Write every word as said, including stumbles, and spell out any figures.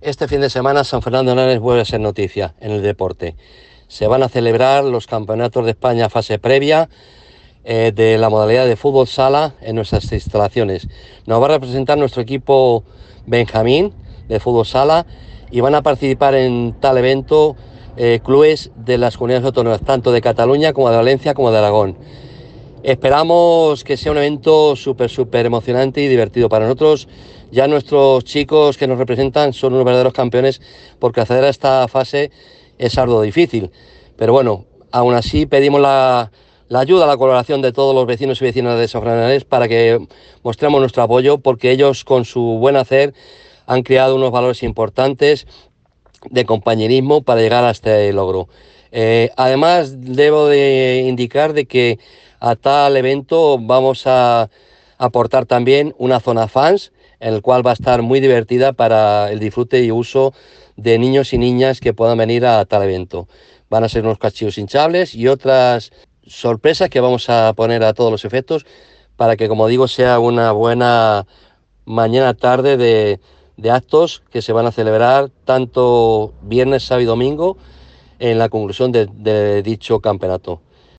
Este fin de semana San Fernando de Henares vuelve a ser noticia en el deporte. Se van a celebrar los campeonatos de España fase previa eh, de la modalidad de fútbol sala en nuestras instalaciones. Nos va a representar nuestro equipo Benjamín de fútbol sala y van a participar en tal evento eh, clubes de las comunidades autónomas, tanto de Cataluña como de Valencia como de Aragón. Esperamos que sea un evento súper, súper emocionante y divertido para nosotros. Ya nuestros chicos que nos representan son unos verdaderos campeones, porque acceder a esta fase es algo difícil. Pero bueno, aún así pedimos la, la ayuda, la colaboración de todos los vecinos y vecinas de San Fernando de Henares para que mostremos nuestro apoyo, porque ellos con su buen hacer han creado unos valores importantes de compañerismo para llegar a este logro. Eh, además, debo de indicar de que a tal evento vamos a aportar también una zona fans, en el cual va a estar muy divertida para el disfrute y uso de niños y niñas que puedan venir a tal evento. Van a ser unos cachillos hinchables y otras sorpresas que vamos a poner a todos los efectos para que, como digo, sea una buena mañana tarde de, de actos que se van a celebrar tanto viernes, sábado y domingo en la conclusión de, de dicho campeonato.